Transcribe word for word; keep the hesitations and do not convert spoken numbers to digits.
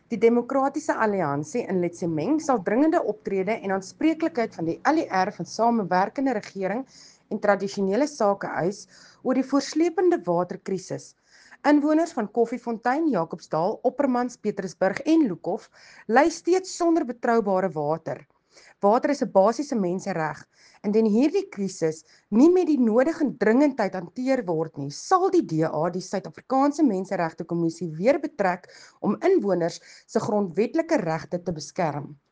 Die Demokratiese Alliansie in Letsemeng sal dringende optrede en aanspreeklikheid van die L E R van samewerkende regering en tradisionele sake eis oor die voorslepende waterkrisis. Inwoners van Koffiefontein, Jacobsdal, Oppermans, Petersburg en Lukhof ly steeds sonder betroubare water. Water is 'n basiese mensereg. Indien hierdie krisis nie met die nodige dringendheid hanteer word nie, sal die D A die Suid-Afrikaanse Menseregte Kommissie weer betrek om inwoners se grondwetlike regte te beskerm.